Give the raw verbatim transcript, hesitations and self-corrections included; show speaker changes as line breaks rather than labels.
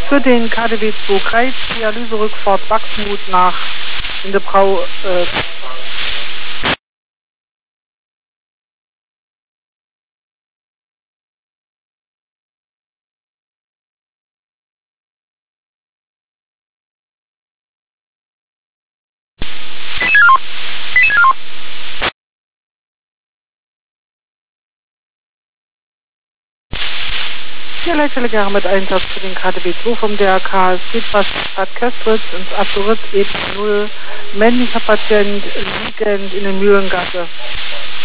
für den K D W zwei Kreis, Dialyserückfahrt Wachsmuth nach Hindebrau. Äh, Die Leitstelle gerne mit Einsatz für den K D W zwei vom D R K. Es geht fast Stadt Köstritz ins Absolut, Ebene null. Männlicher Patient liegend in der Mühlengasse.